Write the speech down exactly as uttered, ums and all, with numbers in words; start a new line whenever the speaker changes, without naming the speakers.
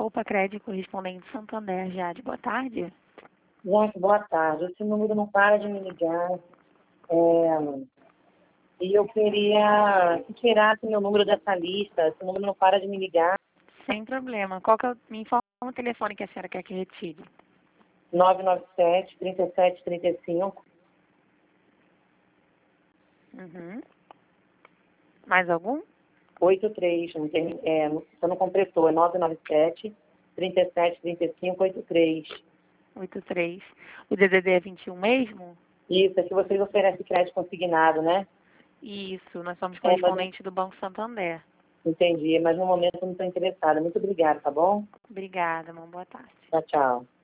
Opa, crédito correspondente Santander, Jade. Boa tarde.
Gente, boa tarde. Esse número não para de me ligar. É, e eu queria que tirasse meu número dessa lista. Esse número não para de me ligar.
Sem problema. Qual que é o... Me informa o telefone que a senhora quer que retire.
nove nove sete, trinta e sete, trinta e cinco.
Uhum. Mais algum?
oitenta e três. Não tem, é, você não completou. É nove nove sete, trinta e sete, trinta e cinco, oitenta e três.
oitenta e três. O D D D é vinte e um mesmo?
Isso, é que vocês oferecem crédito consignado, né?
Isso, nós somos
É, mas não
correspondente do Banco Santander.
entendi, mas no momento eu não estou interessada. Muito obrigada, tá bom?
Obrigada, uma boa tarde.
Tchau, tchau.